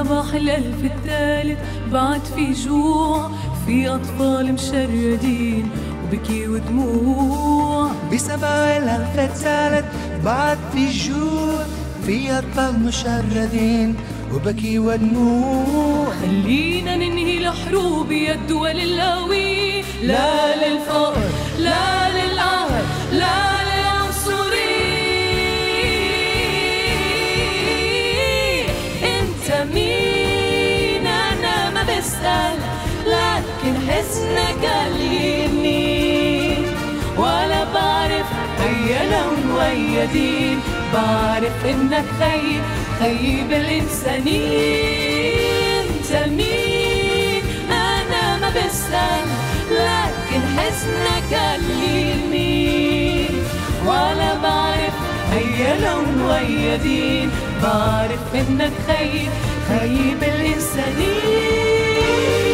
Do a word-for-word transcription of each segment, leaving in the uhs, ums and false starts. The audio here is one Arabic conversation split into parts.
صباح الألف الثالث بعد في جوع، في أطفال مشردين وبكي ودموع. بصباح الألف الثالث بعد في جوع، في أطفال مشردين وبكي ودموع. خلينا ننهي الحروب يا الدول القوية، لا للفقر لا للقهر لا مين أنا ما بسأل، لكن حزنك قليني ولا بعرف هيا لون ويا دين. بعرف إنك خيب خيب الإنسانين. أنت مين أنا ما بسأل، لكن حزنك قليني ولا بعرف هيا لون ويا دين. بعرف إنك خيب خيب الإنسانين.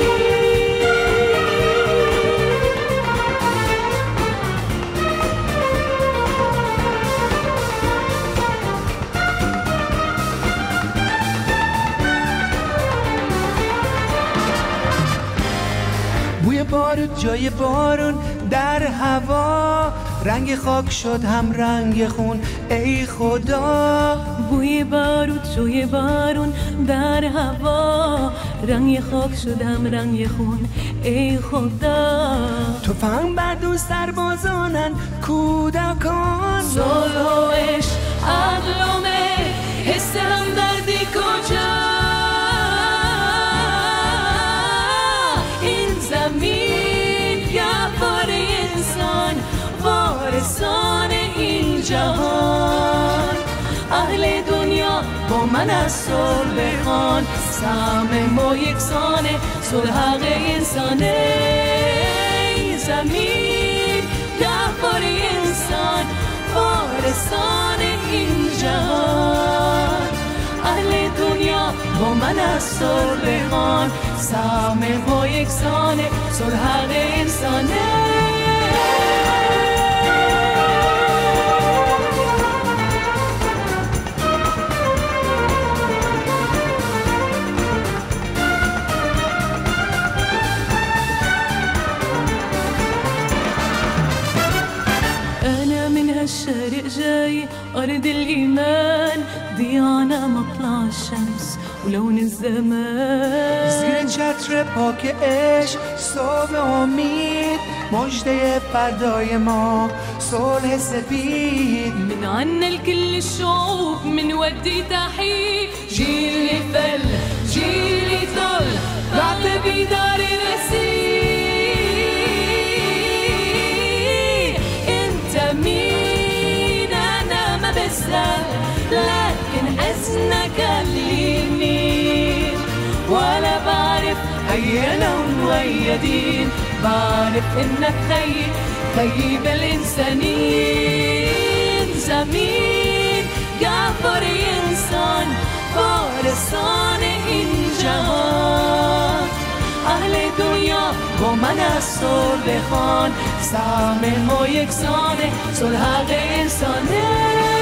بوی بارود جای بارون در هوا، رنگ خاک شد هم رنگ خون ای خدا. بوی بارود جای بارون در هوا، رنگ خاک شد هم رنگ خون ای خدا. تفنگ بر دوست سربازانن کودکان، صلح و عشق عدل و مهر حس همدردی کجا؟ این زمین گهواره انسان، وارثان این جهان. اهل دنیا با من از صلح بخوان، سهم ما یکسانه صلح حق انسانه. این زمین گهواره انسان، وارثان این جهان. اهل دنیا با من از صلح بخوان، سهم ما یکسانه صلح حق انسانه. الشارق جاي أرض الإيمان، ضيانا مطلع الشمس ولون الزمان. زیر چتر پاک عشق صبح امید، مجده فردای ما صلح سپید. من عنا لكل الشعوب من ودي تحية، جيل فل جيل طل بعد بدار رسيل. انت مين انا ما بسأل، لكن حزنك قليني ولا بعرف هيا لون ويا دين. بعرف انك خيب خيب الانسانين. زمين جعفر انسان، وارثان این جهان. اهل دنیا با من از صلح بخوان، سهم ما یکسانه صلح حق انسانه.